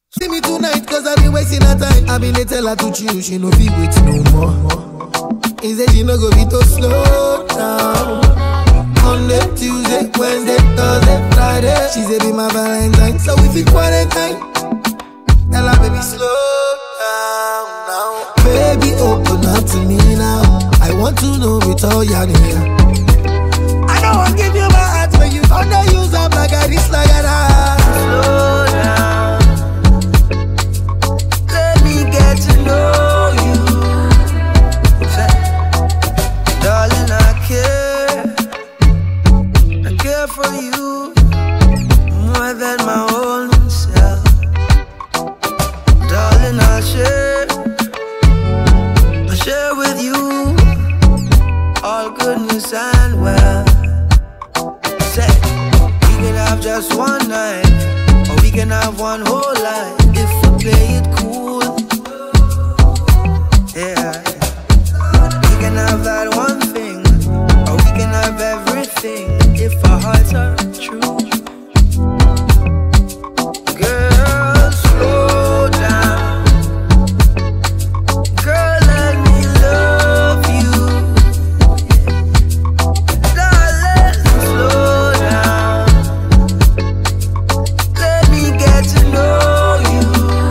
See me tonight, cause I been wasting her time. I been they tell her to chill, she no be wait no more. He said she no go be to slow down. Monday, Tuesday, Wednesday, Thursday, Friday. She said be my Valentine, so if you quarantine, tell her baby slow down now. Baby open up to me now. I want to know it all, yeah. I don't want to give you my heart when you underuse up like I this like that. Slow down. Let me get to know you. Darling, I care for you more than my own self. Darling, I'll share with you all goodness and well. Say, we can have just one night, or we can have one whole life if we play it cool. Yeah, we can have that one thing, or we can have everything if our hearts are true. Girl, slow down. Girl, let me love you. Darling, slow down. Let me get to know you.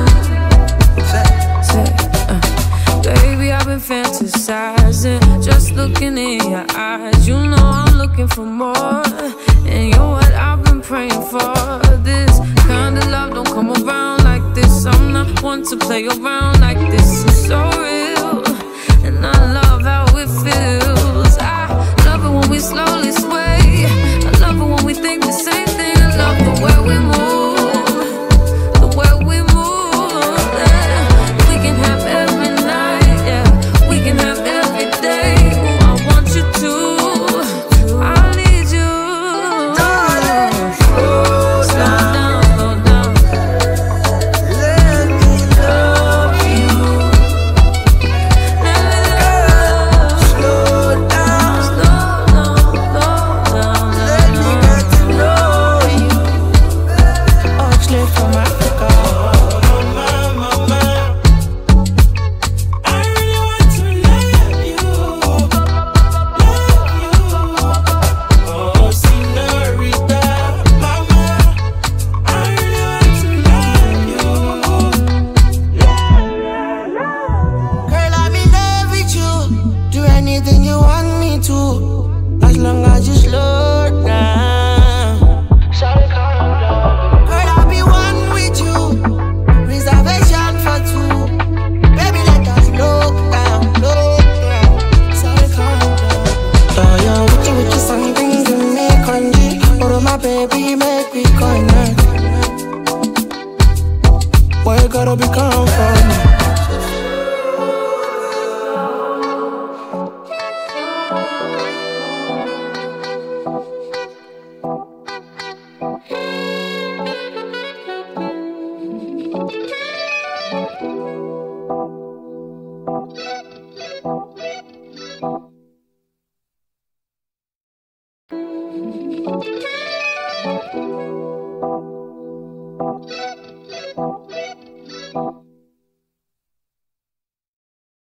Baby, I've been fantasizing, just looking in your eyes. You know I'm looking for more, and you're what I've been praying for. This kind of love don't come around like this. I'm not one to play around like this. It's so real, and I love how it feels. I love it when we slowly sway. I love it when we think the same thing. I love the way we move, the way we move. Yeah. We can have every night, yeah. We can have every day. Ooh, I want you to. I need you. Darling, slow down. Slow down. Let me love you. Slow down. Let me get to know you. Oxley from Africa. Mama, I really want to love you. Oh, señorita, mama, I really want to love you. Girl, I'm in love with you. Do anything you want me to, as long as you slow down. Girl, I'll be one with you. Reservation for two. Baby, let us slow down, slow down. Sorry, calm down. Oh, yeah, with you, something to make congee. Oh, my baby, make me connect. Boy, you gotta be calm for me.